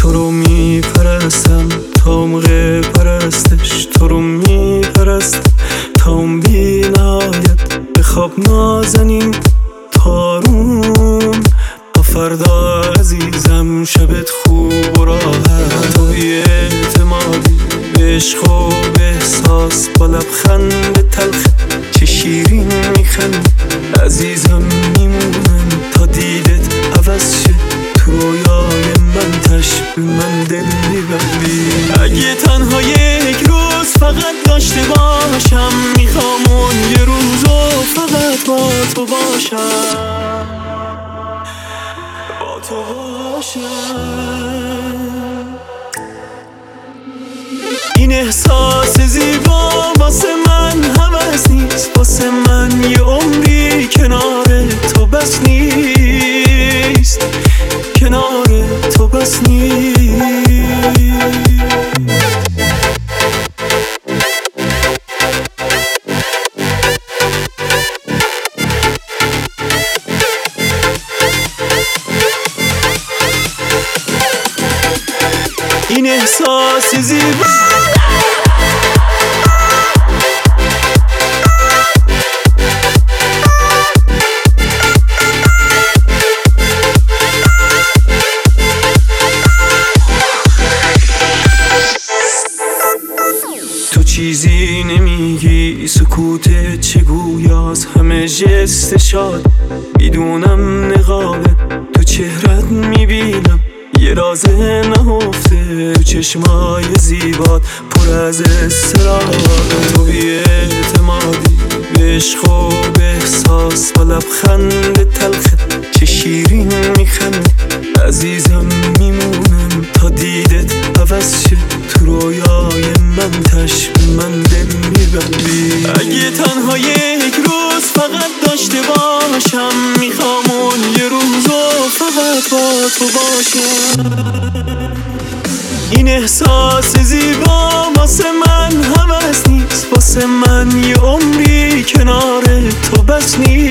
تو رو میپرستم تا موقع پرستش، تو رو میپرستم تا اون بی نهایت. بخواب نازنین تارون تا فردا عزیزم، شبت خوب و راحت. تو بی اعتمادی به عشق و به احساس، با لبخند تلخ چه شیرین میخندی عزیزم. میمونم تا دیدت عوض شه، تو رویای من تشبه من دل میبری. اگه تنها یک روز فقط داشته باشم، میخوام اون یه روزو فقط با تو باشم، با تو باشم. این احساس زیبا واسه من هوس نیست، واسه من یه عمری کنار تو بس نیست، کنار تو بس نیست. این احساس زیبا تو چیزی نمیگی، سکوت چه گویاست، همه جست شاد میدونم نقابه. تو چهرت میبینم یه راز نهفته، تو چشمای زیبات پر از استراب. تو بی اعتمادی به عشق و به احساس، با لبخند تلخت چه شیرین میخندی عزیزم. میمونم تا دیدت عوض شه، تو رویای من تشبه من دل میبری. اگه تنها یک روز فقط داشته باشم، میخوام اون یه روزو فقط با تو باشم. این احساس زیبا واسه من هوس نیست، واسه من یه عمری کنار تو بس نیست.